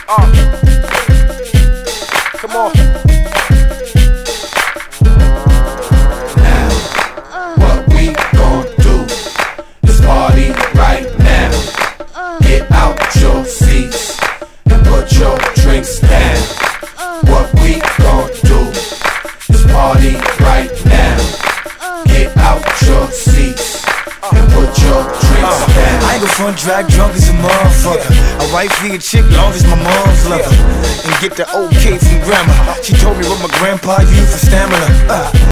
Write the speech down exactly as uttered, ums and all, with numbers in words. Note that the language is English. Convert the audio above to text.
Uh, come on. Now, what we gon' do is party right now. Get out your seats and put your drinks down. What we gon' do is party right now. Get out your seats and put your drinks down. I ain't gon' front drag drunk as a motherfucker. I write for your chick long as my mom's love her. And get the okay from grandma. She told me what my grandpa used for stamina. uh.